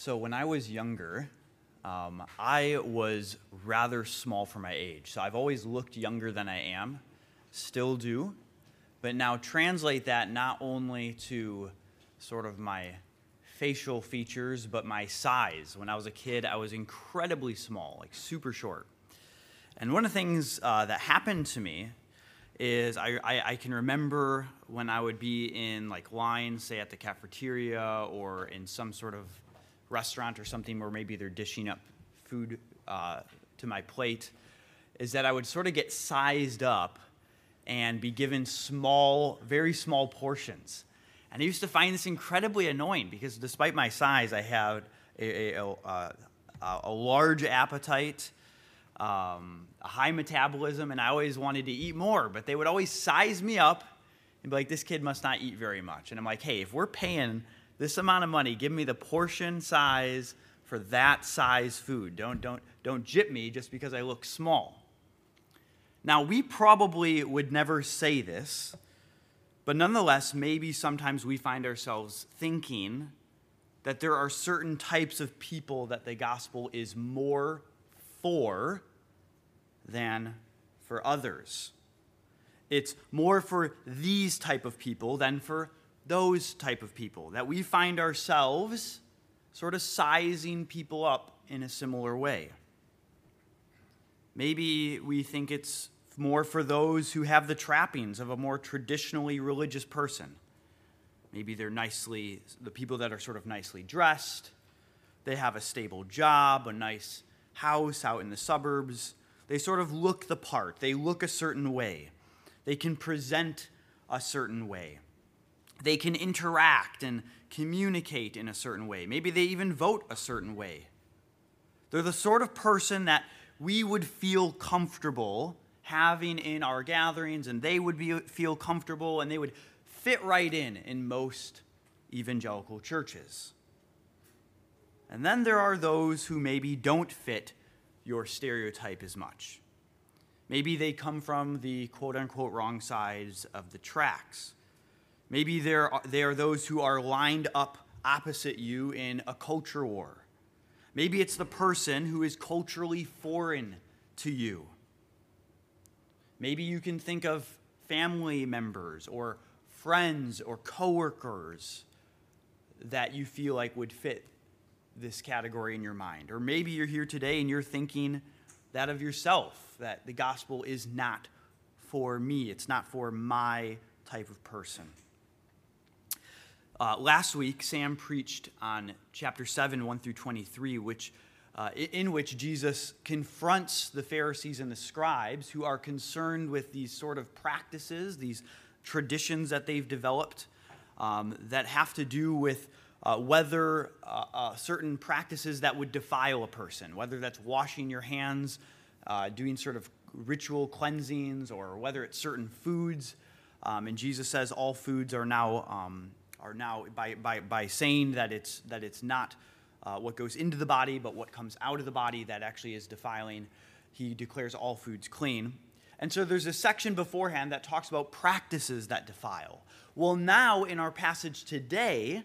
So when I was younger, I was rather small for my age. So I've always looked younger than I am, still do. But now translate that not only to sort of my facial features, but my size. When I was a kid, I was incredibly small, like super short. And one of the things that happened to me is I can remember when I would be in like lines, say at the cafeteria or in some sort of restaurant or something where maybe they're dishing up food to my plate, is that I would sort of get sized up and be given small, very small portions. And I used to find this incredibly annoying because despite my size, I had a large appetite, a high metabolism, and I always wanted to eat more. But they would always size me up and be like, this kid must not eat very much. And I'm like, hey, if we're paying this amount of money, give me the portion size for that size food. Don't jip me just because I look small. Now, we probably would never say this, but nonetheless, maybe sometimes we find ourselves thinking that there are certain types of people that the gospel is more for than for others. It's more for these type of people than for those type of people, that we find ourselves sort of sizing people up in a similar way. Maybe we think it's more for those who have the trappings of a more traditionally religious person. Maybe they're the people that are sort of nicely dressed, they have a stable job, a nice house out in the suburbs. They sort of look the part. They look a certain way. They can present a certain way. They can interact and communicate in a certain way. Maybe they even vote a certain way. They're the sort of person that we would feel comfortable having in our gatherings, and they would feel comfortable, and they would fit right in most evangelical churches. And then there are those who maybe don't fit your stereotype as much. Maybe they come from the quote-unquote wrong sides of the tracks. Maybe they are those who are lined up opposite you in a culture war. Maybe it's the person who is culturally foreign to you. Maybe you can think of family members or friends or coworkers that you feel like would fit this category in your mind. Or maybe you're here today and you're thinking that of yourself, that the gospel is not for me. It's not for my type of person. Last week, Sam preached on chapter 7, 1 through 23, in which Jesus confronts the Pharisees and the scribes who are concerned with these sort of practices, these traditions that they've developed that have to do with whether certain practices that would defile a person, whether that's washing your hands, doing sort of ritual cleansings, or whether it's certain foods. And Jesus says all foods are now by saying that it's not what goes into the body, but what comes out of the body that actually is defiling. He declares all foods clean. And so there's a section beforehand that talks about practices that defile. Well, now in our passage today,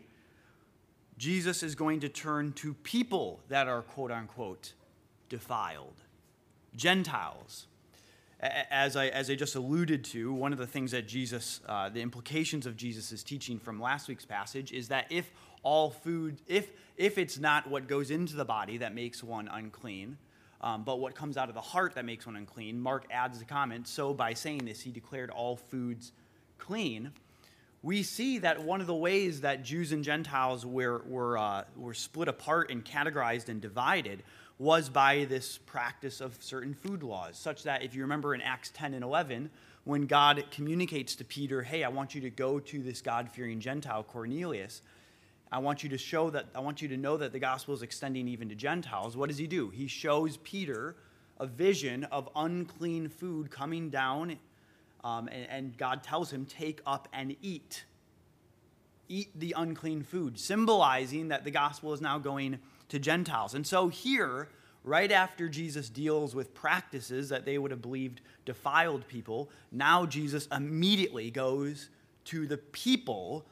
Jesus is going to turn to people that are quote-unquote defiled, Gentiles. As I just alluded to, one of the things that the implications of Jesus' teaching from last week's passage is that if all food, if it's not what goes into the body that makes one unclean, but what comes out of the heart that makes one unclean, Mark adds the comment, so by saying this, he declared all foods clean. We see that one of the ways that Jews and Gentiles were split apart and categorized and divided was by this practice of certain food laws, such that if you remember in Acts 10 and 11, when God communicates to Peter, hey, I want you to go to this God-fearing Gentile, Cornelius, I want you to know that the gospel is extending even to Gentiles. What does he do? He shows Peter a vision of unclean food coming down, and God tells him, take up and eat. Eat the unclean food, symbolizing that the gospel is now going to Gentiles. And so here, right after Jesus deals with practices that they would have believed defiled people, now Jesus immediately goes to the people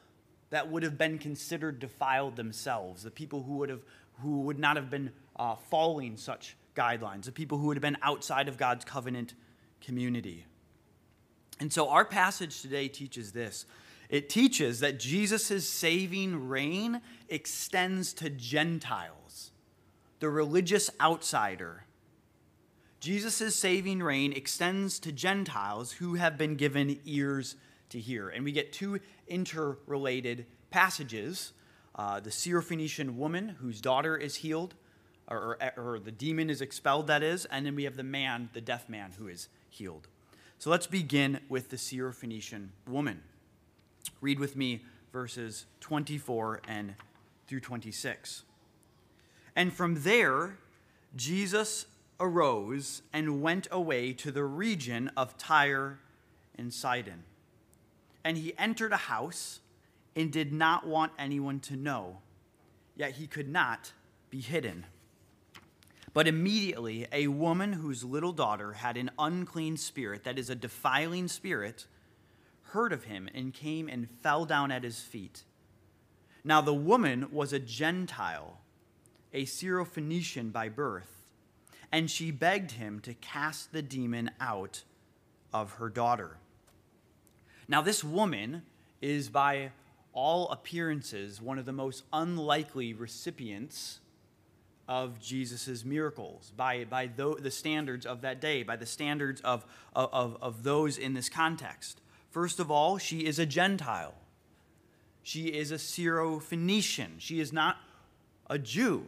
that would have been considered defiled themselves, the people who would not have been following such guidelines, the people who would have been outside of God's covenant community. And so our passage today teaches this. It teaches that Jesus' saving reign extends to Gentiles, the religious outsider. Jesus' saving reign extends to Gentiles who have been given ears to hear. And we get two interrelated passages. The Syrophoenician woman whose daughter is healed, or the demon is expelled, that is. And then we have the man, the deaf man, who is healed. So let's begin with the Syrophoenician woman. Read with me verses 24 and through 26. And from there, Jesus arose and went away to the region of Tyre and Sidon. And he entered a house and did not want anyone to know, yet he could not be hidden. But immediately a woman whose little daughter had an unclean spirit, that is a defiling spirit, heard of him and came and fell down at his feet. Now the woman was a Gentile, a Syrophoenician by birth, and she begged him to cast the demon out of her daughter. Now this woman is by all appearances one of the most unlikely recipients of Jesus' miracles by the standards of that day, by the standards of those in this context. First of all, she is a Gentile. She is a Syrophoenician. She is not a Jew.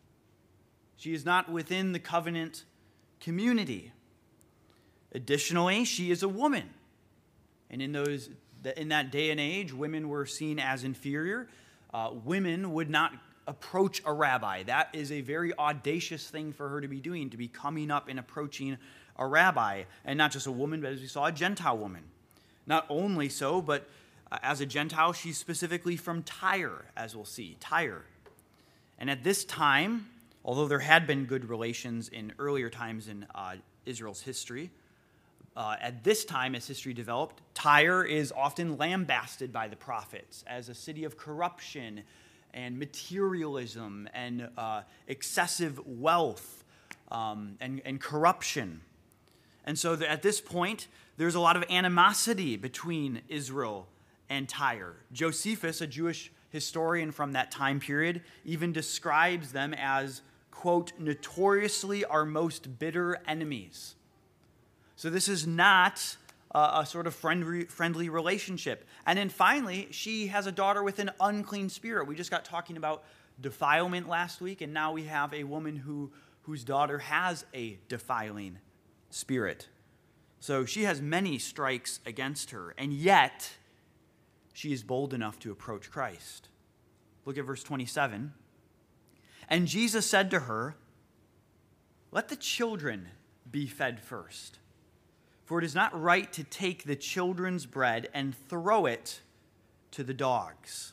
She is not within the covenant community. Additionally, she is a woman. And in that day and age, women were seen as inferior. Women would not approach a rabbi. That is a very audacious thing for her to be doing, to be coming up and approaching a rabbi. And not just a woman, but as we saw, a Gentile woman. Not only so, but as a Gentile, she's specifically from Tyre, as we'll see, Tyre. And at this time, although there had been good relations in earlier times in Israel's history, at this time, as history developed, Tyre is often lambasted by the prophets as a city of corruption and materialism and excessive wealth and corruption. And so at this point, there's a lot of animosity between Israel and Tyre. Josephus, a Jewish historian from that time period, even describes them as, quote, notoriously our most bitter enemies. So this is not a sort of friendly relationship. And then finally, she has a daughter with an unclean spirit. We just got talking about defilement last week, and now we have a woman whose daughter has a defiling spirit. So she has many strikes against her, and yet she is bold enough to approach Christ. Look at verse 27. And Jesus said to her, "Let the children be fed first, for it is not right to take the children's bread and throw it to the dogs."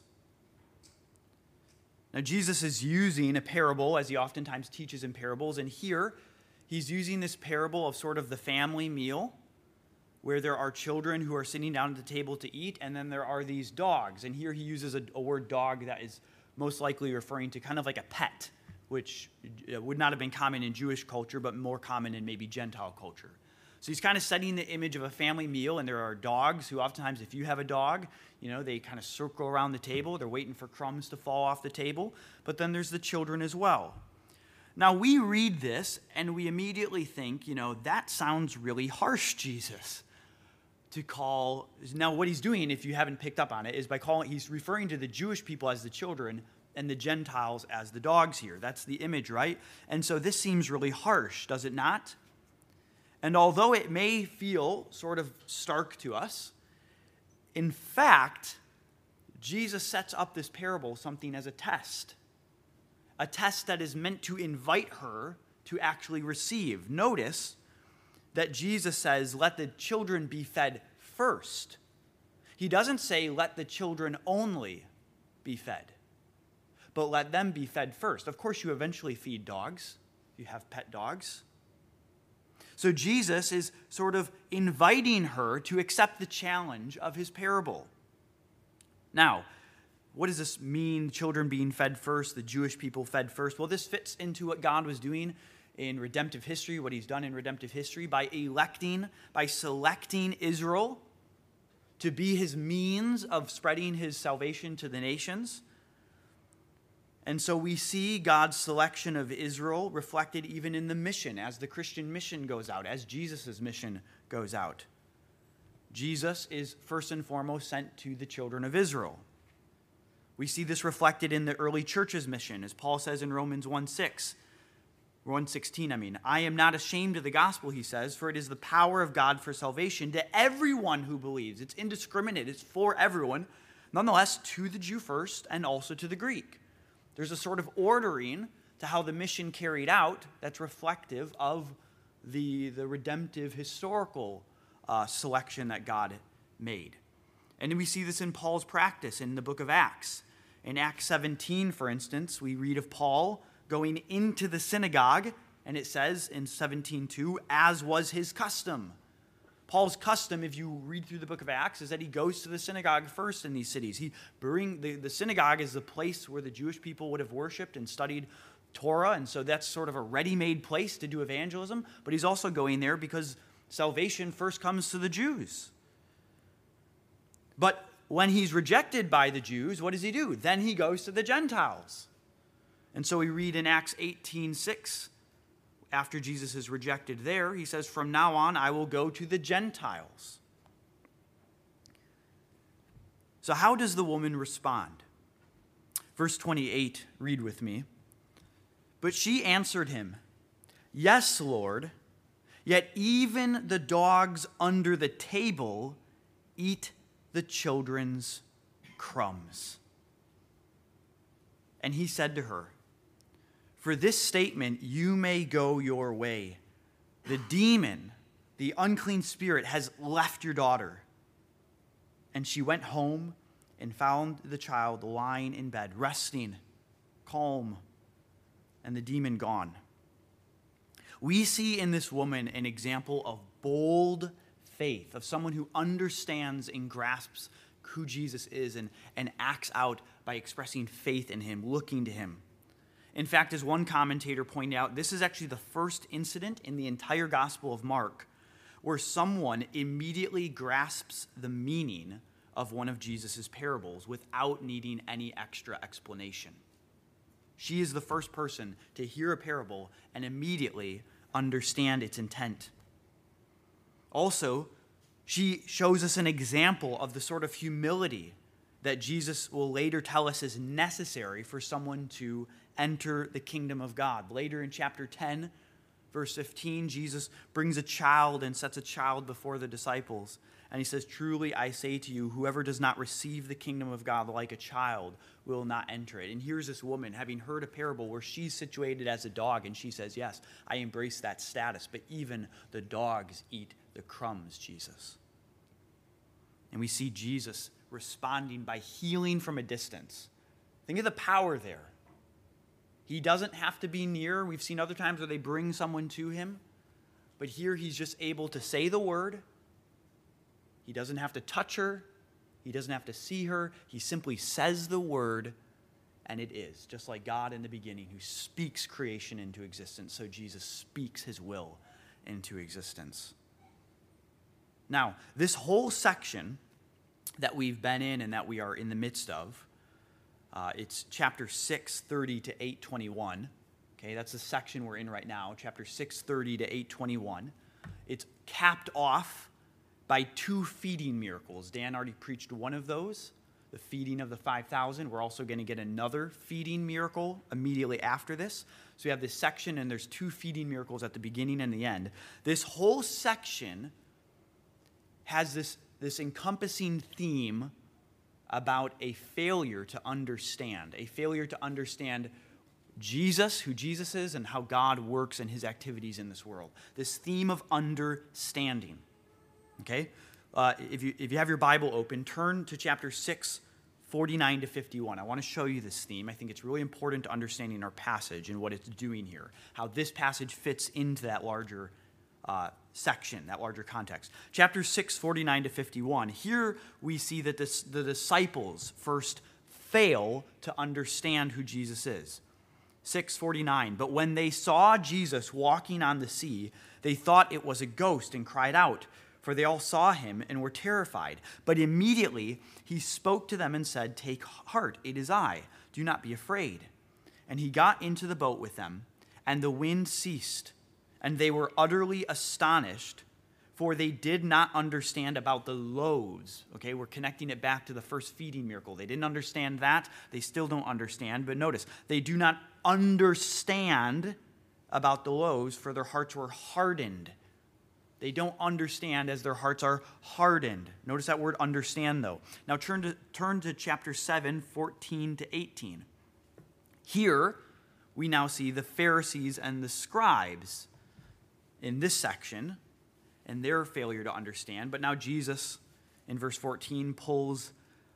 Now, Jesus is using a parable, as he oftentimes teaches in parables, and here he's using this parable of sort of the family meal, where there are children who are sitting down at the table to eat, and then there are these dogs. And here he uses a word dog that is most likely referring to kind of like a pet, which would not have been common in Jewish culture, but more common in maybe Gentile culture. So he's kind of setting the image of a family meal, and there are dogs who oftentimes, if you have a dog, they kind of circle around the table. They're waiting for crumbs to fall off the table. But then there's the children as well. Now, we read this, and we immediately think, that sounds really harsh, Jesus. Now what he's doing, if you haven't picked up on it, is he's referring to the Jewish people as the children and the Gentiles as the dogs here. That's the image, right? And so this seems really harsh, does it not? And although it may feel sort of stark to us, in fact, Jesus sets up this parable something as a test that is meant to invite her to actually receive. Notice that Jesus says, let the children be fed first. He doesn't say, let the children only be fed, but let them be fed first. Of course, you eventually feed dogs. You have pet dogs. So Jesus is sort of inviting her to accept the challenge of his parable. Now, what does this mean, children being fed first, the Jewish people fed first? Well, this fits into what God was doing in redemptive history, what he's done in redemptive history by selecting Israel to be his means of spreading his salvation to the nations. And so we see God's selection of Israel reflected even in the mission, as the Christian mission goes out, as Jesus' mission goes out. Jesus is first and foremost sent to the children of Israel. We see this reflected in the early church's mission, as Paul says in Romans 1:16, I am not ashamed of the gospel, he says, for it is the power of God for salvation to everyone who believes. It's indiscriminate. It's for everyone. Nonetheless, to the Jew first and also to the Greek. There's a sort of ordering to how the mission carried out that's reflective of the redemptive historical selection that God made. And we see this in Paul's practice in the book of Acts. In Acts 17, for instance, we read of Paul going into the synagogue, and it says in 17:2, as was his custom. Paul's custom, if you read through the book of Acts, is that he goes to the synagogue first in these cities. The synagogue is the place where the Jewish people would have worshipped and studied Torah, and so that's sort of a ready-made place to do evangelism. But he's also going there because salvation first comes to the Jews. But when he's rejected by the Jews, what does he do? Then he goes to the Gentiles. And so we read in Acts 18:6, after Jesus is rejected there, he says, from now on, I will go to the Gentiles. So how does the woman respond? Verse 28, read with me. But she answered him, yes, Lord, yet even the dogs under the table eat the children's crumbs. And he said to her, for this statement, you may go your way. The demon, the unclean spirit, has left your daughter. And she went home and found the child lying in bed, resting, calm, and the demon gone. We see in this woman an example of bold faith, of someone who understands and grasps who Jesus is and acts out by expressing faith in him, looking to him. In fact, as one commentator pointed out, this is actually the first incident in the entire Gospel of Mark where someone immediately grasps the meaning of one of Jesus' parables without needing any extra explanation. She is the first person to hear a parable and immediately understand its intent. Also, she shows us an example of the sort of humility that Jesus will later tell us is necessary for someone to enter the kingdom of God. Later in chapter 10, verse 15, Jesus brings a child and sets a child before the disciples. And he says, truly I say to you, whoever does not receive the kingdom of God like a child will not enter it. And here's this woman having heard a parable where she's situated as a dog, and she says, yes, I embrace that status, but even the dogs eat the crumbs, Jesus. And we see Jesus responding by healing from a distance. Think of the power there. He doesn't have to be near. We've seen other times where they bring someone to him. But here he's just able to say the word. He doesn't have to touch her. He doesn't have to see her. He simply says the word, and it is. Just like God in the beginning who speaks creation into existence, so Jesus speaks his will into existence. Now, this whole section that we've been in and that we are in the midst of, it's chapter 6:30 to 8:21. Okay, that's the section we're in right now, chapter 6:30 to 8:21. It's capped off by two feeding miracles. Dan already preached one of those, the feeding of the 5,000. We're also going to get another feeding miracle immediately after this. So we have this section, and there's two feeding miracles at the beginning and the end. This whole section has this encompassing theme about a failure to understand Jesus, who Jesus is, and how God works in his activities in this world. This theme of understanding. Okay? If you have your Bible open, turn to chapter 6, 49 to 51. I want to show you this theme. I think it's really important to understanding our passage and what it's doing here, how this passage fits into that larger section, that larger context. Chapter 6, 49 to 51. Here we see that the disciples first fail to understand who Jesus is. 6:49, but when they saw Jesus walking on the sea, they thought it was a ghost and cried out, for they all saw him and were terrified. But immediately he spoke to them and said, "Take heart, it is I. Do not be afraid." And he got into the boat with them, and the wind ceased, and they were utterly astonished, for they did not understand about the loaves. Okay, we're connecting it back to the first feeding miracle. They didn't understand that. They still don't understand. But notice, they do not understand about the loaves, for their hearts were hardened. They don't understand as their hearts are hardened. Notice that word understand, though. Now turn to chapter 7, 14 to 18. Here, we now see the Pharisees and the scribes in this section and their failure to understand. But now Jesus, in verse 14, pulls,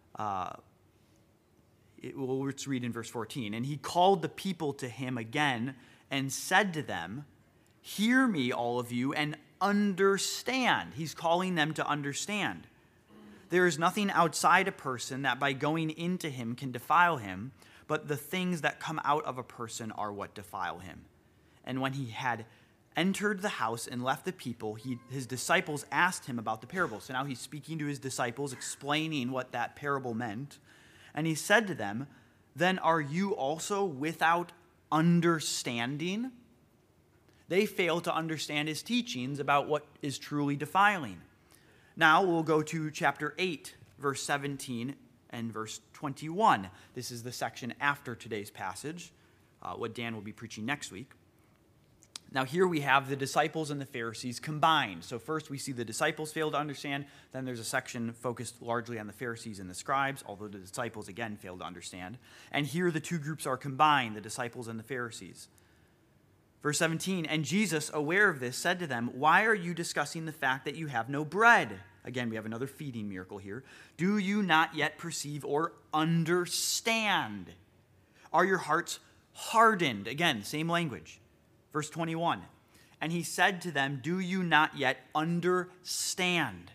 let's read in verse 14. And he called the people to him again and said to them, "Hear me, all of you, and understand." He's calling them to understand. "There is nothing outside a person that by going into him can defile him, but the things that come out of a person are what defile him." And when he had entered the house and left the people, his disciples asked him about the parable. So now he's speaking to his disciples, explaining what that parable meant. And he said to them, "Then are you also without understanding?" They fail to understand his teachings about what is truly defiling. Now we'll go to chapter 8, verse 17 and verse 21. This is the section after today's passage, what Dan will be preaching next week. Now here we have the disciples and the Pharisees combined. So first we see the disciples fail to understand. Then there's a section focused largely on the Pharisees and the scribes, although the disciples again fail to understand. And here the two groups are combined, the disciples and the Pharisees. Verse 17, and Jesus, aware of this, said to them, "Why are you discussing the fact that you have no bread?" Again, we have another feeding miracle here. "Do you not yet perceive or understand? Are your hearts hardened?" Again, same language. Verse 21, and he said to them, "Do you not yet understand?"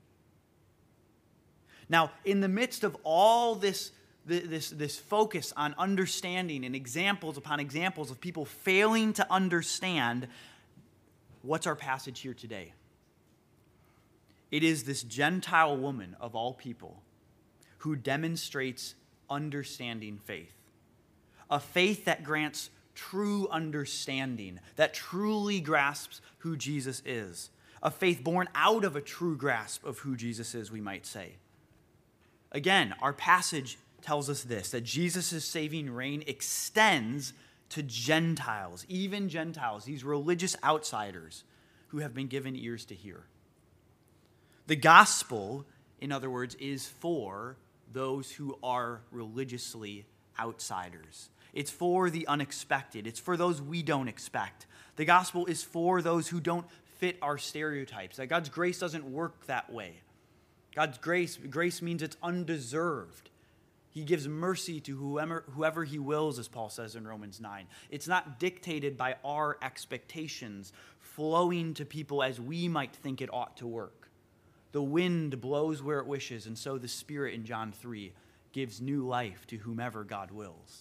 Now, in the midst of all this focus on understanding and examples upon examples of people failing to understand, what's our passage here today? It is this Gentile woman of all people who demonstrates understanding faith. A faith that grants true understanding, that truly grasps who Jesus is. A faith born out of a true grasp of who Jesus is, we might say. Again, our passage tells us this, that Jesus' saving reign extends to Gentiles, even Gentiles, these religious outsiders who have been given ears to hear. The gospel, in other words, is for those who are religiously outsiders. It's for the unexpected. It's for those we don't expect. The gospel is for those who don't fit our stereotypes. That God's grace doesn't work that way. God's grace means it's undeserved. He gives mercy to whoever he wills, as Paul says in Romans 9. It's not dictated by our expectations, flowing to people as we might think it ought to work. The wind blows where it wishes, and so the Spirit in John 3 gives new life to whomever God wills.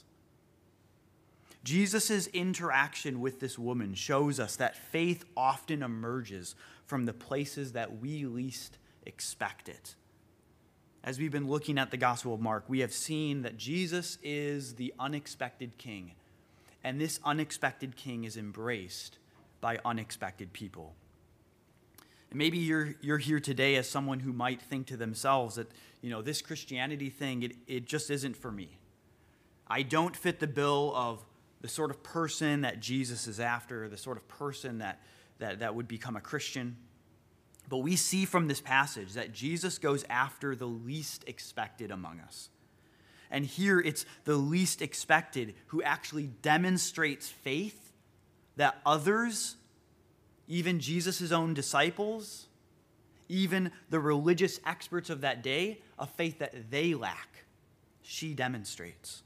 Jesus' interaction with this woman shows us that faith often emerges from the places that we least expect it. As we've been looking at the Gospel of Mark, we have seen that Jesus is the unexpected king, and this unexpected king is embraced by unexpected people. And maybe you're here today as someone who might think to themselves that, this Christianity thing, it just isn't for me. I don't fit the bill of the sort of person that Jesus is after, the sort of person that would become a Christian. But we see from this passage that Jesus goes after the least expected among us. And here it's the least expected who actually demonstrates faith that others, even Jesus' own disciples, even the religious experts of that day, a faith that they lack, she demonstrates.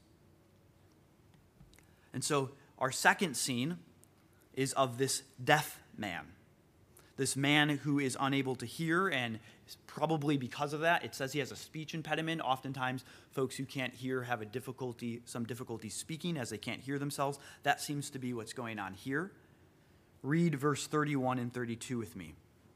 And so our second scene is of this deaf man. This man who is unable to hear, and probably because of that, it says he has a speech impediment. Oftentimes, folks who can't hear have some difficulty speaking as they can't hear themselves. That seems to be what's going on here. Read verse 31 and 32 with me.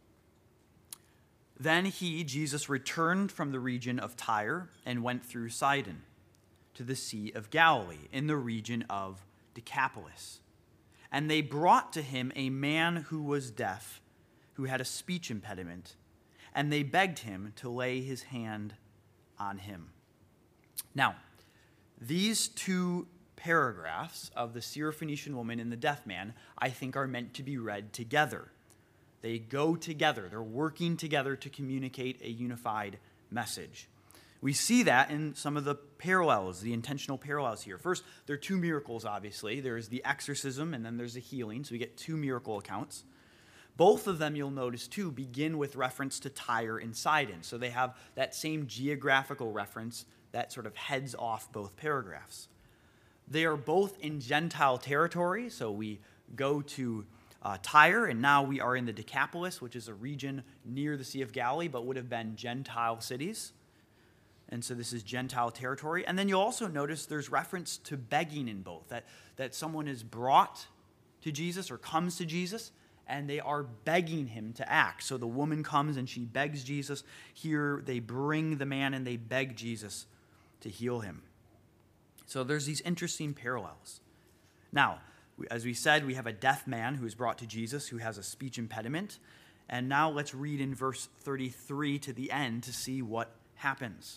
Then he, Jesus, returned from the region of Tyre and went through Sidon to the Sea of Galilee in the region of Decapolis. And they brought to him a man who was deaf, who had a speech impediment, and they begged him to lay his hand on him. Now, these two paragraphs of the Syrophoenician woman and the deaf man, I think, are meant to be read together. They go together. They're working together to communicate a unified message. We see that in some of the parallels, the intentional parallels here. First, there are two miracles, obviously. There's the exorcism, and then there's the healing. So we get two miracle accounts. Both of them, you'll notice, too, begin with reference to Tyre and Sidon. So they have that same geographical reference that sort of heads off both paragraphs. They are both in Gentile territory. So we go to Tyre, and now we are in the Decapolis, which is a region near the Sea of Galilee, but would have been Gentile cities. And so this is Gentile territory. And then you'll also notice there's reference to begging in both, that someone is brought to Jesus or comes to Jesus, and they are begging him to act. So the woman comes and she begs Jesus. Here they bring the man and they beg Jesus to heal him. So there's these interesting parallels. Now, as we said, we have a deaf man who is brought to Jesus who has a speech impediment. And now let's read in verse 33 to the end to see what happens.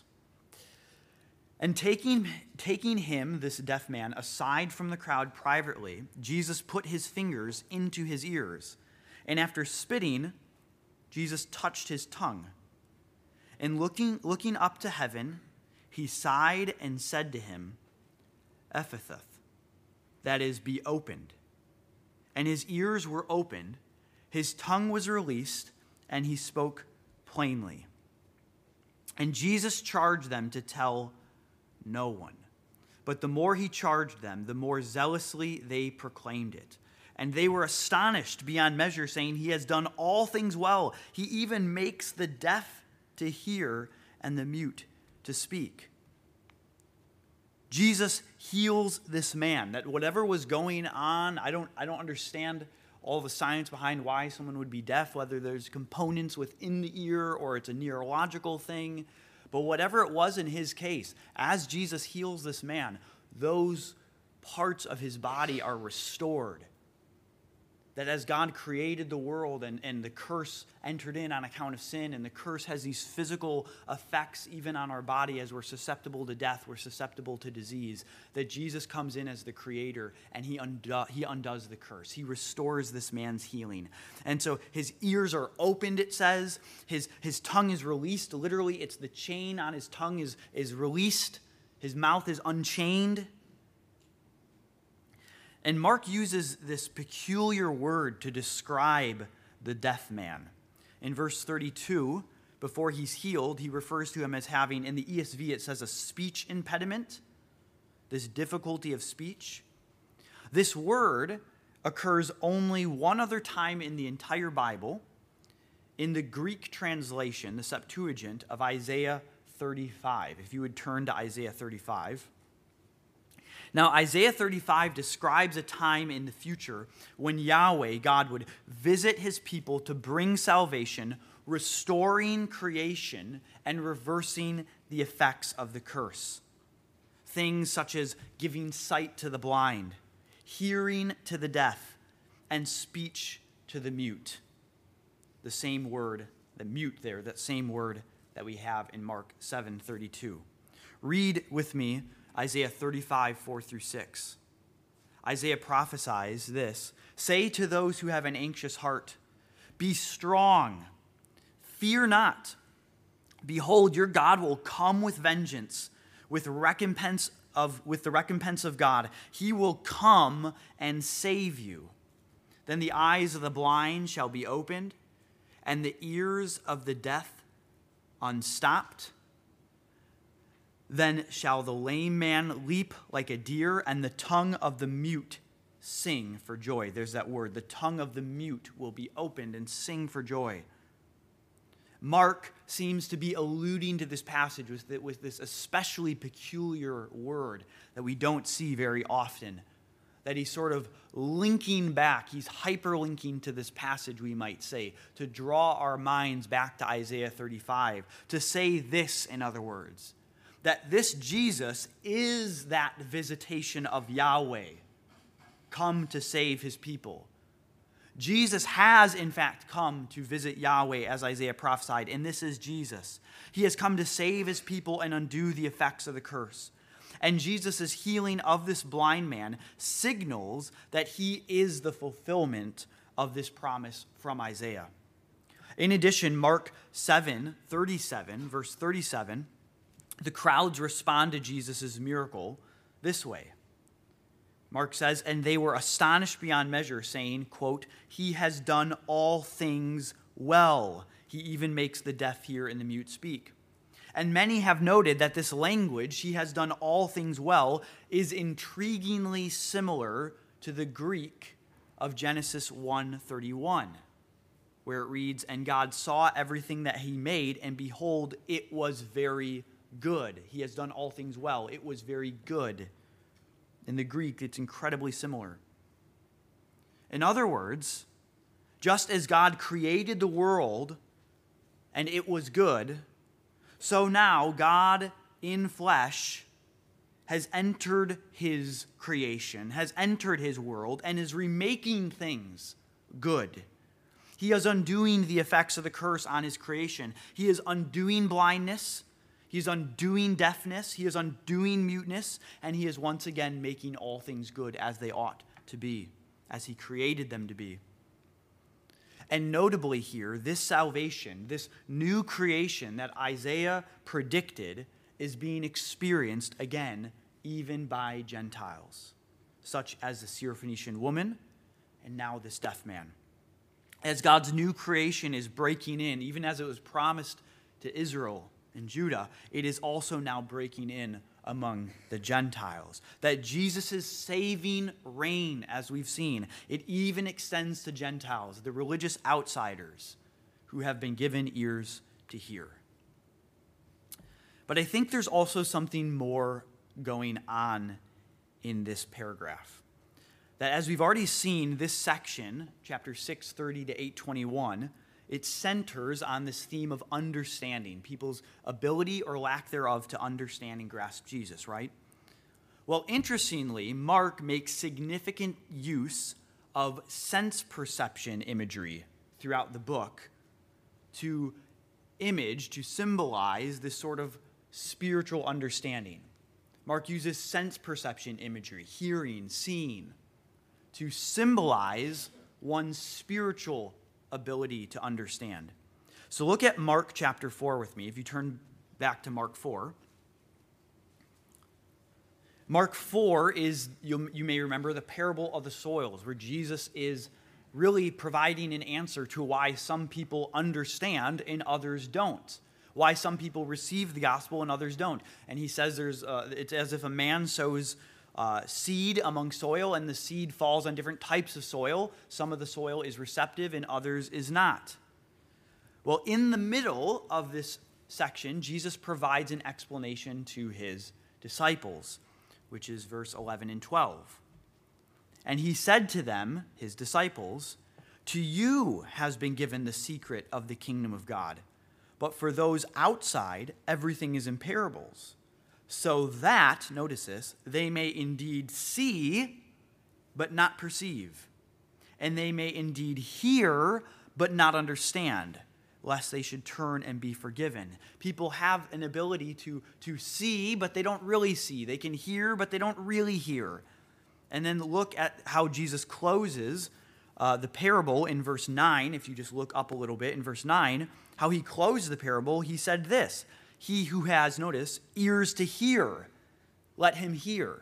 And taking him, this deaf man, aside from the crowd privately, Jesus put his fingers into his ears. And after spitting, Jesus touched his tongue. And looking up to heaven, he sighed and said to him, Ephphatha, that is, be opened. And his ears were opened, his tongue was released, and he spoke plainly. And Jesus charged them to tell no one. But the more he charged them, the more zealously they proclaimed it. And they were astonished beyond measure, saying, He has done all things well. He even makes the deaf to hear and the mute to speak. Jesus heals this man. That whatever was going on, I don't understand all the science behind why someone would be deaf, whether there's components within the ear or it's a neurological thing. But whatever it was in his case, as Jesus heals this man, those parts of his body are restored. That as God created the world and the curse entered in on account of sin, and the curse has these physical effects even on our body as we're susceptible to death, we're susceptible to disease, that Jesus comes in as the creator and he undoes the curse. He restores this man's healing. And so his ears are opened, it says. His tongue is released. Literally, it's the chain on his tongue is released. His mouth is unchained. And Mark uses this peculiar word to describe the deaf man. In verse 32, before he's healed, he refers to him as having, in the ESV, it says a speech impediment, this difficulty of speech. This word occurs only one other time in the entire Bible, in the Greek translation, the Septuagint, of Isaiah 35. If you would turn to Isaiah 35. Now, Isaiah 35 describes a time in the future when Yahweh, God, would visit his people to bring salvation, restoring creation and reversing the effects of the curse. Things such as giving sight to the blind, hearing to the deaf, and speech to the mute. The same word, the mute there, that same word that we have in Mark 7:32. Read with me Isaiah 35, 4 through 6. Isaiah prophesies this. Say to those who have an anxious heart, be strong, fear not. Behold, your God will come with vengeance, with the recompense of God. He will come and save you. Then the eyes of the blind shall be opened, and the ears of the deaf unstopped. Then shall the lame man leap like a deer, and the tongue of the mute sing for joy. There's that word. The tongue of the mute will be opened and sing for joy. Mark seems to be alluding to this passage with this especially peculiar word that we don't see very often, that he's sort of linking back, he's hyperlinking to this passage, we might say, to draw our minds back to Isaiah 35, to say this, in other words, that this Jesus is that visitation of Yahweh, come to save his people. Jesus has, in fact, come to visit Yahweh, as Isaiah prophesied, and this is Jesus. He has come to save his people and undo the effects of the curse. And Jesus' healing of this blind man signals that he is the fulfillment of this promise from Isaiah. In addition, Mark 7:37, verse 37, the crowds respond to Jesus' miracle this way. Mark says, and they were astonished beyond measure, saying, quote, he has done all things well. He even makes the deaf hear and the mute speak. And many have noted that this language, he has done all things well, is intriguingly similar to the Greek of Genesis 1:31, where it reads, and God saw everything that he made, and behold, it was very good. He has done all things well. It was very good. In the Greek, it's incredibly similar. In other words, just as God created the world and it was good, so now God in flesh has entered his creation, has entered his world, and is remaking things good. He is undoing the effects of the curse on his creation. He is undoing blindness. He is undoing deafness, he is undoing muteness, and he is once again making all things good as they ought to be, as he created them to be. And notably here, this salvation, this new creation that Isaiah predicted, is being experienced again even by Gentiles, such as the Syrophoenician woman and now this deaf man. As God's new creation is breaking in, even as it was promised to Israel in Judah, it is also now breaking in among the Gentiles. That Jesus' saving reign, as we've seen, it even extends to Gentiles, the religious outsiders who have been given ears to hear. But I think there's also something more going on in this paragraph. That as we've already seen, this section, chapter 6:30 to 8:21, it centers on this theme of understanding, people's ability or lack thereof to understand and grasp Jesus, right? Well, interestingly, Mark makes significant use of sense perception imagery throughout the book to symbolize this sort of spiritual understanding. Mark uses sense perception imagery, hearing, seeing, to symbolize one's spiritual ability to understand. So look at Mark chapter 4 with me. If you turn back to Mark 4. Mark 4 is, you may remember, the parable of the soils, where Jesus is really providing an answer to why some people understand and others don't. Why some people receive the gospel and others don't. And he says it's as if a man sows seed among soil, and the seed falls on different types of soil. Some of the soil is receptive and others is not. Well, in the middle of this section, Jesus provides an explanation to his disciples, which is verse 11 and 12. And he said to them, his disciples, to you has been given the secret of the kingdom of God, but for those outside, everything is in parables, so that, notice this, they may indeed see, but not perceive. And they may indeed hear, but not understand, lest they should turn and be forgiven. People have an ability to see, but they don't really see. They can hear, but they don't really hear. And then look at how Jesus closes the parable in verse 9. If you just look up a little bit in verse 9, how he closed the parable, he said this, he who has, notice, ears to hear, let him hear.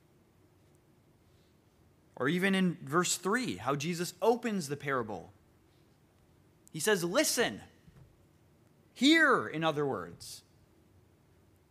Or even in verse 3, how Jesus opens the parable. He says, listen, hear, in other words.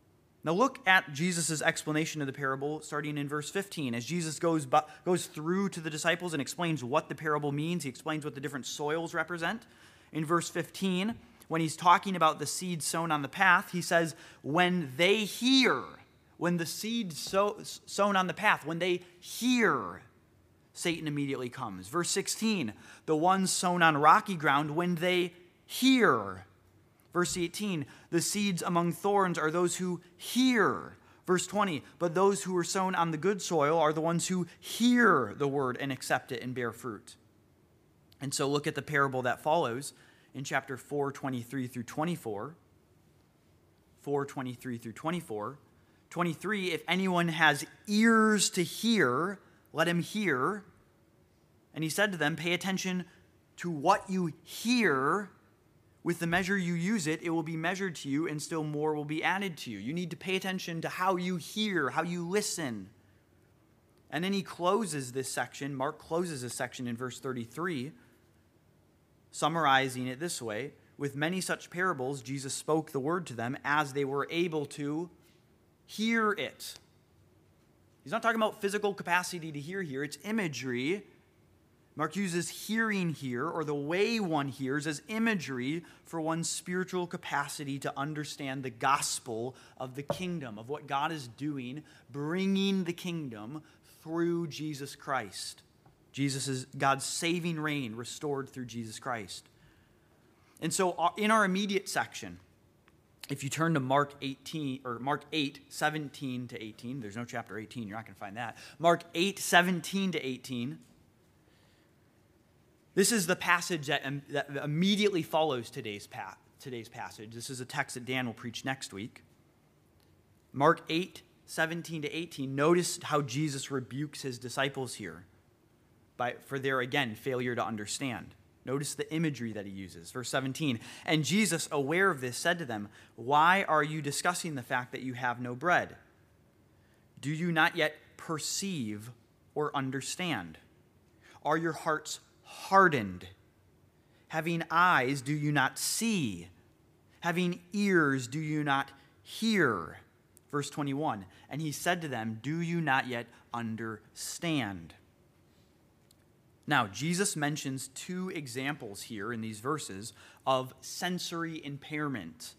Now look at Jesus' explanation of the parable starting in verse 15. As Jesus goes through to the disciples and explains what the parable means, he explains what the different soils represent. In verse 15, when he's talking about the seed sown on the path, he says, when they hear, when the seed sown on the path, when they hear, Satan immediately comes. Verse 16, the ones sown on rocky ground, when they hear. Verse 18, the seeds among thorns are those who hear. Verse 20, but those who are sown on the good soil are the ones who hear the word and accept it and bear fruit. And so look at the parable that follows in chapter 4:23 through 24. 4:23 through 24. 23, if anyone has ears to hear, let him hear. And he said to them, pay attention to what you hear. With the measure you use it, it will be measured to you, and still more will be added to you. You need to pay attention to how you hear, how you listen. And then he closes this section. Mark closes this section in verse 33, summarizing it this way. With many such parables, Jesus spoke the word to them as they were able to hear it. He's not talking about physical capacity to hear here. It's imagery. Mark uses hearing here, or the way one hears, as imagery for one's spiritual capacity to understand the gospel of the kingdom, of what God is doing, bringing the kingdom through Jesus Christ. Jesus is God's saving reign restored through Jesus Christ. And so in our immediate section, if you turn to Mark 18 or Mark 8:17 to 18, there's no chapter 18, you're not going to find that. Mark 8:17 to 18. This is the passage that immediately follows today's passage. This is a text that Dan will preach next week. Mark 8:17 to 18. Notice how Jesus rebukes his disciples here for their, again, failure to understand. Notice the imagery that he uses. Verse 17, and Jesus, aware of this, said to them, why are you discussing the fact that you have no bread? Do you not yet perceive or understand? Are your hearts hardened? Having eyes, do you not see? Having ears, do you not hear? Verse 21, and he said to them, do you not yet understand? Now, Jesus mentions two examples here in these verses of sensory impairment.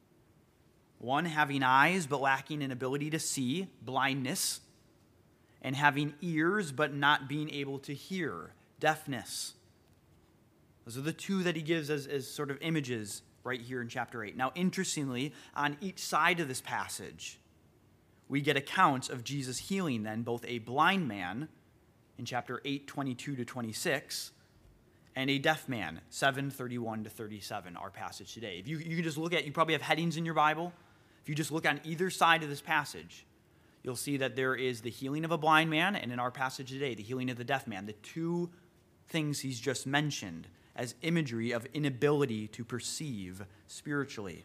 One, having eyes but lacking an ability to see, blindness, and having ears but not being able to hear, deafness. Those are the two that he gives as sort of images right here in chapter 8. Now, interestingly, on each side of this passage, we get accounts of Jesus healing then both a blind man in chapter 8:22 to 26, and a deaf man, 7:31 to 37, our passage today. If you can just look at, you probably have headings in your Bible. If you just look on either side of this passage, you'll see that there is the healing of a blind man, and in our passage today, the healing of the deaf man, the two things he's just mentioned as imagery of inability to perceive spiritually.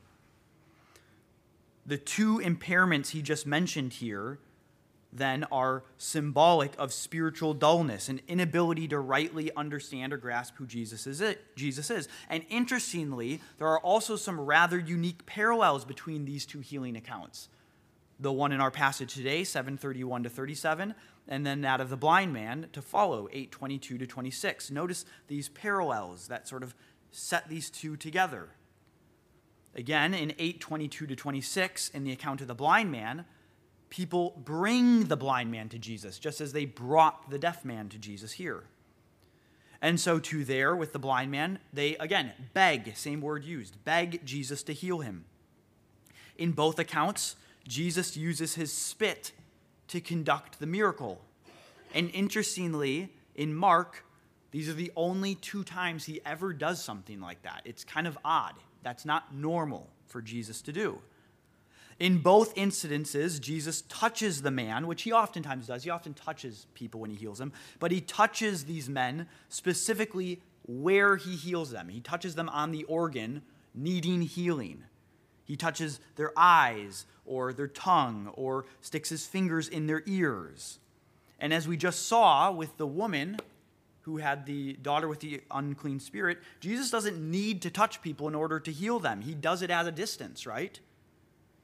The two impairments he just mentioned here then are symbolic of spiritual dullness, an inability to rightly understand or grasp who Jesus is. And interestingly, there are also some rather unique parallels between these two healing accounts. The one in our passage today, 7:31 to 37, and then that of the blind man to follow, 8:22 to 26. Notice these parallels that sort of set these two together. Again, in 8:22 to 26, in the account of the blind man, people bring the blind man to Jesus, just as they brought the deaf man to Jesus here. And so too there with the blind man, they, again, beg, same word used, beg Jesus to heal him. In both accounts, Jesus uses his spit to conduct the miracle. And interestingly, in Mark, these are the only two times he ever does something like that. It's kind of odd. That's not normal for Jesus to do. In both incidences, Jesus touches the man, which he oftentimes does. He often touches people when he heals them. But he touches these men specifically where he heals them. He touches them on the organ needing healing. He touches their eyes or their tongue or sticks his fingers in their ears. And as we just saw with the woman who had the daughter with the unclean spirit, Jesus doesn't need to touch people in order to heal them. He does it at a distance, right?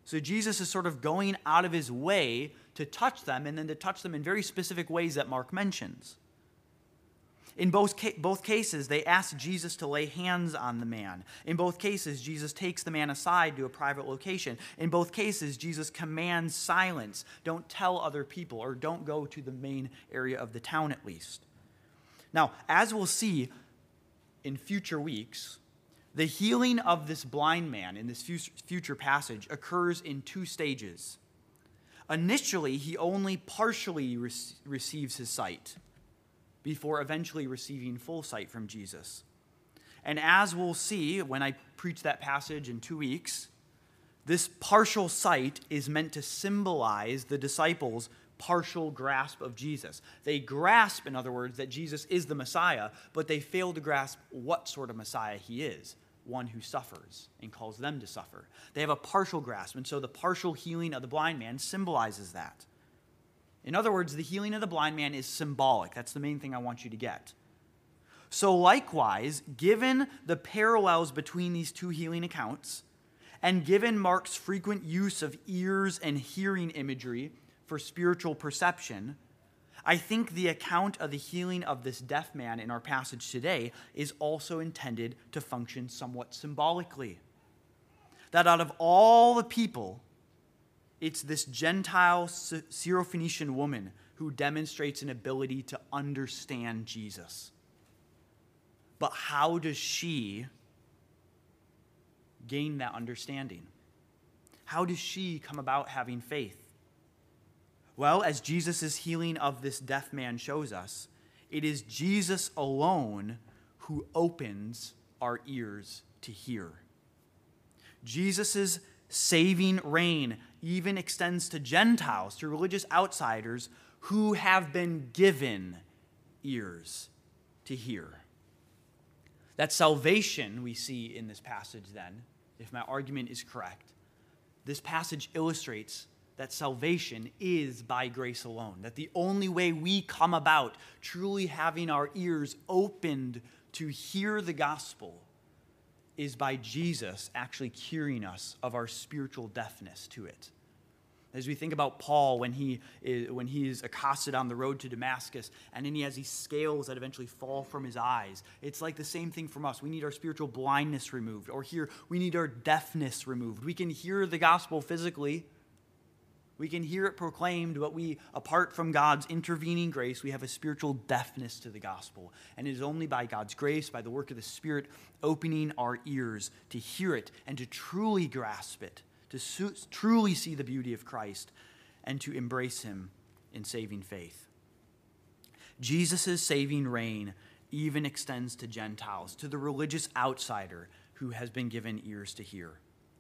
So Jesus is sort of going out of his way to touch them, and then to touch them in very specific ways that Mark mentions. In both cases, they ask Jesus to lay hands on the man. In both cases, Jesus takes the man aside to a private location. In both cases, Jesus commands silence. Don't tell other people, or don't go to the main area of the town at least. Now, as we'll see in future weeks, the healing of this blind man in this future passage occurs in two stages. Initially, he only partially receives his sight before eventually receiving full sight from Jesus. And as we'll see when I preach that passage in 2 weeks, this partial sight is meant to symbolize the disciples' partial grasp of Jesus. They grasp, in other words, that Jesus is the Messiah, but they fail to grasp what sort of Messiah he is, one who suffers and calls them to suffer. They have a partial grasp, and so the partial healing of the blind man symbolizes that. In other words, the healing of the blind man is symbolic. That's the main thing I want you to get. So likewise, given the parallels between these two healing accounts, and given Mark's frequent use of ears and hearing imagery for spiritual perception, I think the account of the healing of this deaf man in our passage today is also intended to function somewhat symbolically. That out of all the people, it's this Gentile Syrophoenician woman who demonstrates an ability to understand Jesus. But how does she gain that understanding? How does she come about having faith? Well, as Jesus' healing of this deaf man shows us, it is Jesus alone who opens our ears to hear. Jesus' saving reign even extends to Gentiles, to religious outsiders who have been given ears to hear. That salvation we see in this passage then, if my argument is correct, this passage illustrates that salvation is by grace alone, that the only way we come about truly having our ears opened to hear the gospel is by Jesus actually curing us of our spiritual deafness to it. As we think about Paul when he is accosted on the road to Damascus, and then he has these scales that eventually fall from his eyes. It's like the same thing from us. We need our spiritual blindness removed, or here we need our deafness removed. We can hear the gospel physically. We can hear it proclaimed, but apart from God's intervening grace, we have a spiritual deafness to the gospel. And it is only by God's grace, by the work of the Spirit, opening our ears to hear it and to truly grasp it, to truly see the beauty of Christ, and to embrace him in saving faith. Jesus' saving reign even extends to Gentiles, to the religious outsider who has been given ears to hear.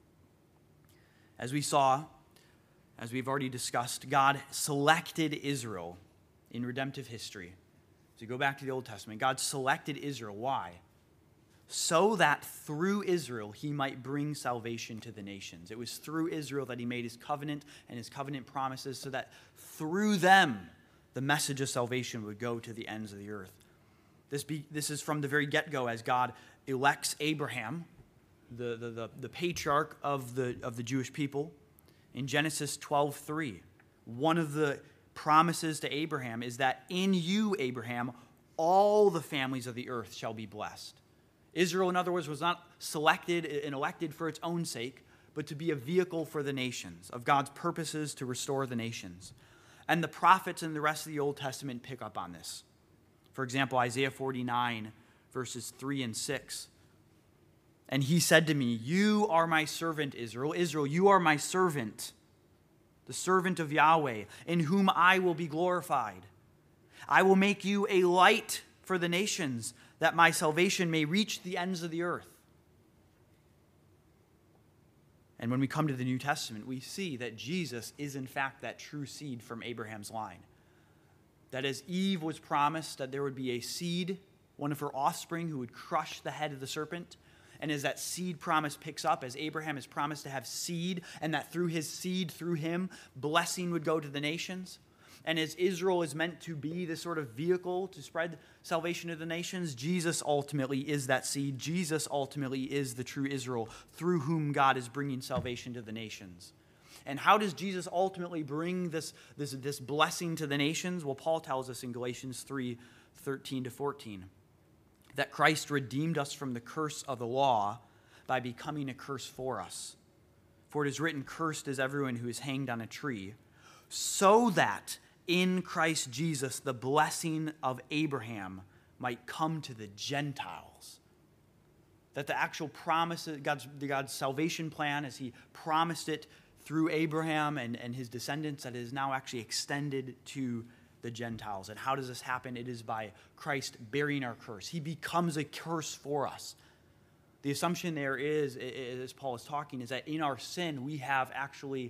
As we saw, as we've already discussed, God selected Israel in redemptive history. So go back to the Old Testament. God selected Israel. Why? So that through Israel he might bring salvation to the nations. It was through Israel that he made his covenant and his covenant promises, so that through them the message of salvation would go to the ends of the earth. This is from the very get-go, as God elects Abraham, the patriarch of the Jewish people. In Genesis 12:3, one of the promises to Abraham is that in you, Abraham, all the families of the earth shall be blessed. Israel, in other words, was not selected and elected for its own sake, but to be a vehicle for the nations, of God's purposes to restore the nations. And the prophets in the rest of the Old Testament pick up on this. For example, Isaiah 49, verses 3 and 6. And he said to me, you are my servant, Israel. Israel, you are my servant, the servant of Yahweh, in whom I will be glorified. I will make you a light for the nations, that my salvation may reach the ends of the earth. And when we come to the New Testament, we see that Jesus is in fact that true seed from Abraham's line. That as Eve was promised that there would be a seed, one of her offspring, who would crush the head of the serpent, and as that seed promise picks up, as Abraham is promised to have seed, and that through his seed, through him, blessing would go to the nations, and as Israel is meant to be this sort of vehicle to spread salvation to the nations, Jesus ultimately is that seed. Jesus ultimately is the true Israel through whom God is bringing salvation to the nations. And how does Jesus ultimately bring this blessing to the nations? Well, Paul tells us in Galatians 3:13-14 that Christ redeemed us from the curse of the law by becoming a curse for us. For it is written, "Cursed is everyone who is hanged on a tree," so that in Christ Jesus the blessing of Abraham might come to the Gentiles. That the actual promise of God's salvation plan, as he promised it through Abraham and his descendants, that is now actually extended to the Gentiles. And how does this happen? It is by Christ bearing our curse. He becomes a curse for us. The assumption there is, as Paul is talking, is that in our sin we've actually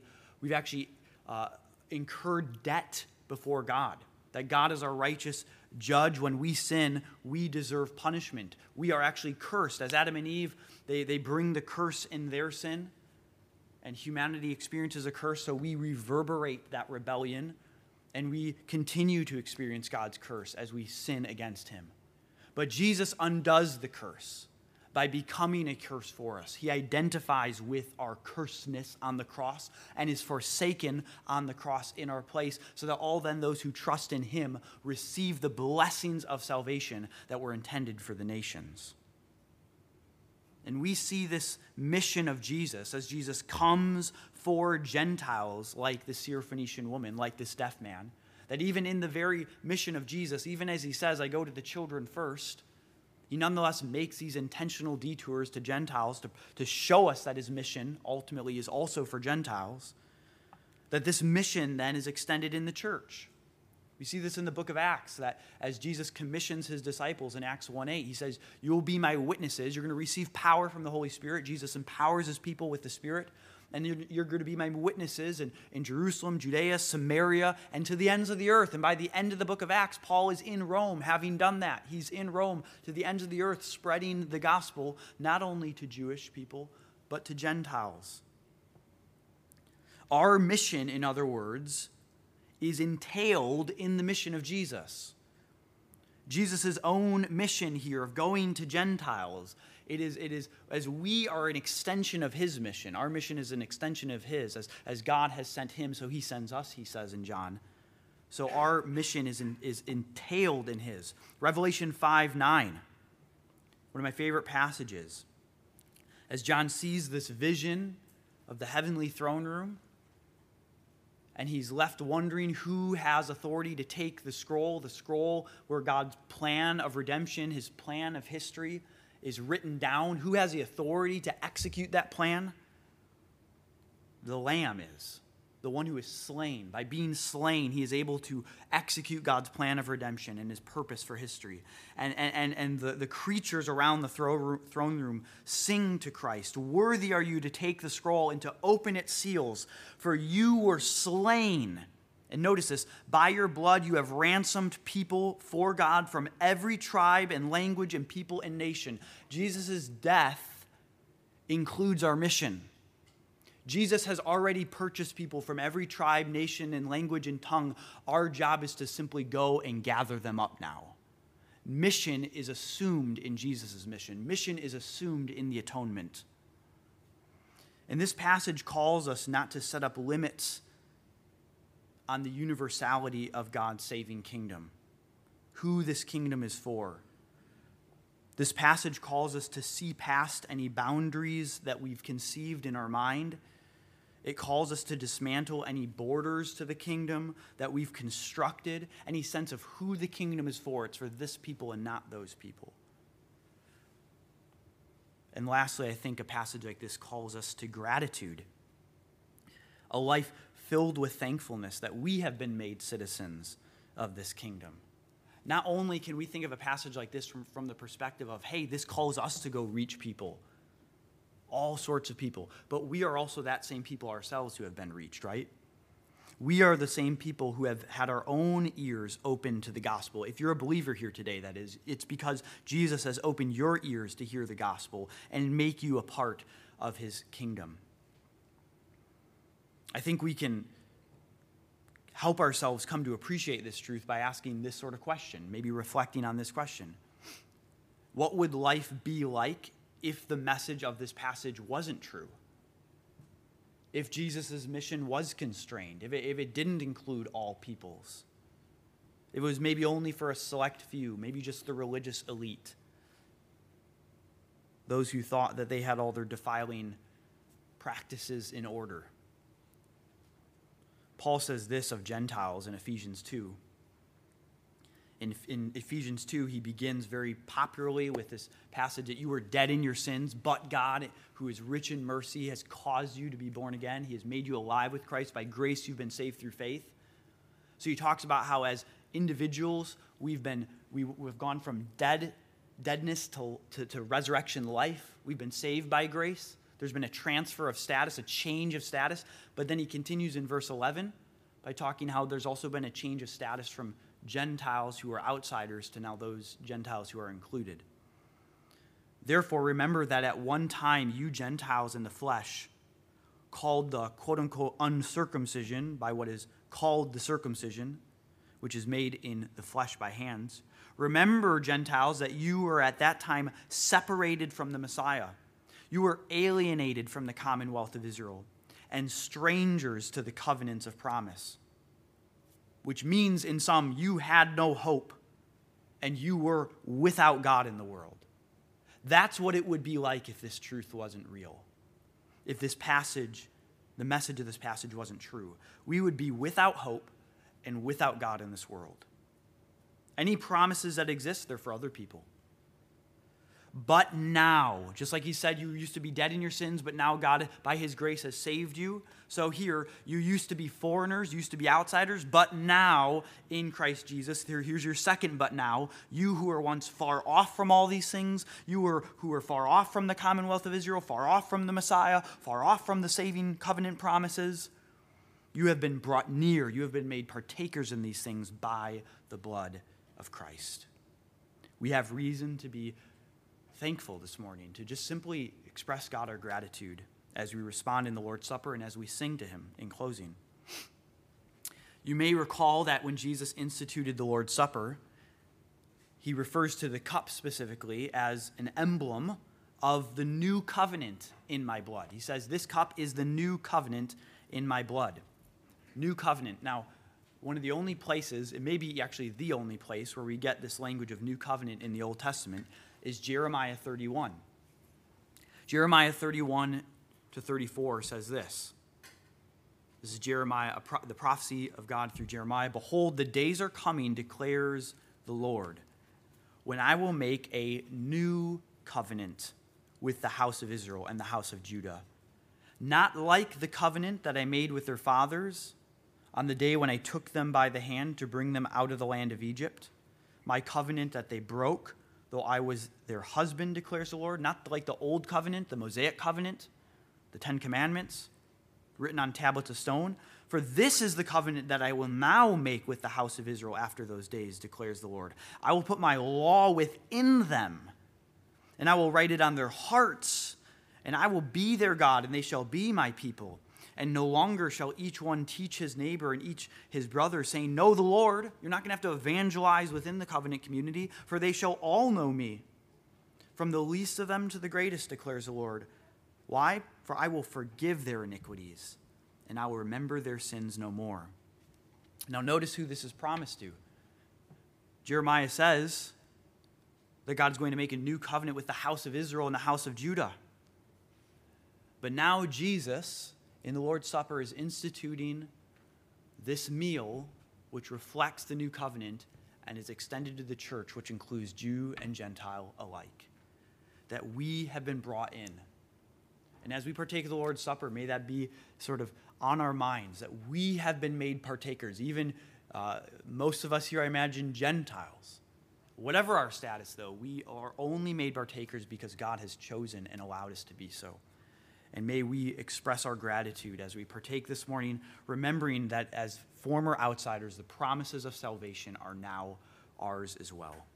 incurred debt before God. That God is our righteous judge. When we sin, we deserve punishment. We are actually cursed. As Adam and Eve, they bring the curse in their sin, and humanity experiences a curse, so we reverberate that rebellion, and we continue to experience God's curse as we sin against him. But Jesus undoes the curse by becoming a curse for us. He identifies with our cursedness on the cross and is forsaken on the cross in our place, so that all then those who trust in him receive the blessings of salvation that were intended for the nations. And we see this mission of Jesus as Jesus comes for Gentiles like the Syrophoenician woman, like this deaf man, that even in the very mission of Jesus, even as he says, "I go to the children first," he nonetheless makes these intentional detours to Gentiles to show us that his mission ultimately is also for Gentiles, that this mission then is extended in the church. We see this in the book of Acts, that as Jesus commissions his disciples in Acts 1:8, he says, "You will be my witnesses." You're going to receive power from the Holy Spirit. Jesus empowers his people with the Spirit. And you're going to be my witnesses in Jerusalem, Judea, Samaria, and to the ends of the earth. And by the end of the book of Acts, Paul is in Rome, having done that. He's in Rome to the ends of the earth, spreading the gospel, not only to Jewish people, but to Gentiles. Our mission, in other words, is entailed in the mission of Jesus. Jesus' own mission here of going to Gentiles, it is as we are an extension of his mission. Our mission is an extension of his. As God has sent him, so he sends us, he says in John. So our mission is entailed in his. Revelation 5:9, one of my favorite passages. As John sees this vision of the heavenly throne room, and he's left wondering who has authority to take the scroll where God's plan of redemption, his plan of history, is written down. Who has the authority to execute that plan? The Lamb is. The one who is slain. By being slain, he is able to execute God's plan of redemption and his purpose for history. And the creatures around the throne room sing to Christ, "Worthy are you to take the scroll and to open its seals, for you were slain." And notice this, "By your blood you have ransomed people for God from every tribe and language and people and nation." Jesus' death includes our mission. Jesus has already purchased people from every tribe, nation, and language and tongue. Our job is to simply go and gather them up now. Mission is assumed in Jesus' mission. Mission is assumed in the atonement. And this passage calls us not to set up limits on the universality of God's saving kingdom, who this kingdom is for. This passage calls us to see past any boundaries that we've conceived in our mind. It calls us to dismantle any borders to the kingdom that we've constructed, any sense of who the kingdom is for. It's for this people and not those people. And lastly, I think a passage like this calls us to gratitude, a life filled with thankfulness that we have been made citizens of this kingdom. Not only can we think of a passage like this from the perspective of, hey, this calls us to go reach people, all sorts of people, but we are also that same people ourselves who have been reached, right? We are the same people who have had our own ears open to the gospel. If you're a believer here today, that is, it's because Jesus has opened your ears to hear the gospel and make you a part of his kingdom. I think we can help ourselves come to appreciate this truth by asking this sort of question, maybe reflecting on this question. What would life be like if the message of this passage wasn't true? if Jesus' mission was constrained, if it didn't include all peoples. It was maybe only for a select few, maybe just the religious elite. Those who thought that they had all their defiling practices in order. Paul says this of Gentiles in Ephesians 2. In Ephesians 2, he begins very popularly with this passage that you were dead in your sins, but God, who is rich in mercy, has caused you to be born again. He has made you alive with Christ. By grace, you've been saved through faith. So he talks about how as individuals, we've gone from deadness to resurrection life. We've been saved by grace. There's been a transfer of status, a change of status. But then he continues in verse 11 by talking how there's also been a change of status from Gentiles who are outsiders to now those Gentiles who are included. Therefore, remember that at one time you Gentiles in the flesh, called the quote-unquote uncircumcision by what is called the circumcision, which is made in the flesh by hands. Remember, Gentiles, that you were at that time separated from the Messiah. You were alienated from the commonwealth of Israel and strangers to the covenants of promise, which means in sum, you had no hope and you were without God in the world. That's what it would be like if this truth wasn't real. If this passage, the message of this passage wasn't true. We would be without hope and without God in this world. Any promises that exist, they're for other people. But now, just like he said, you used to be dead in your sins, but now God, by his grace, has saved you. So here, you used to be foreigners, used to be outsiders, but now, in Christ Jesus, here's your second but now. You who were once far off from all these things, who were far off from the commonwealth of Israel, far off from the Messiah, far off from the saving covenant promises, you have been brought near. You have been made partakers in these things by the blood of Christ. We have reason to be thankful this morning, to just simply express God our gratitude as we respond in the Lord's Supper and as we sing to him in closing. You may recall that when Jesus instituted the Lord's Supper, he refers to the cup specifically as an emblem of the new covenant in my blood. He says, this cup is the new covenant in my blood. New covenant. Now, one of the only places, it may be actually the only place where we get this language of new covenant in the Old Testament is Jeremiah 31. Jeremiah 31 to 34 says this. This is Jeremiah, the prophecy of God through Jeremiah. Behold, the days are coming, declares the Lord, when I will make a new covenant with the house of Israel and the house of Judah. Not like the covenant that I made with their fathers on the day when I took them by the hand to bring them out of the land of Egypt, my covenant that they broke, though I was their husband, declares the Lord. Not like the old covenant, the Mosaic covenant, the 10 Commandments, written on tablets of stone. For this is the covenant that I will now make with the house of Israel after those days, declares the Lord. I will put my law within them, and I will write it on their hearts, and I will be their God, and they shall be my people. And no longer shall each one teach his neighbor and each his brother, saying, know the Lord. You're not going to have to evangelize within the covenant community, for they shall all know me, from the least of them to the greatest, declares the Lord. Why? For I will forgive their iniquities, and I will remember their sins no more. Now notice who this is promised to. Jeremiah says that God's going to make a new covenant with the house of Israel and the house of Judah. But now Jesus, in the Lord's Supper, is instituting this meal which reflects the new covenant and is extended to the church, which includes Jew and Gentile alike. That we have been brought in. And as we partake of the Lord's Supper, may that be sort of on our minds, that we have been made partakers. Even most of us here, I imagine, Gentiles. Whatever our status, though, we are only made partakers because God has chosen and allowed us to be so. And may we express our gratitude as we partake this morning, remembering that as former outsiders, the promises of salvation are now ours as well.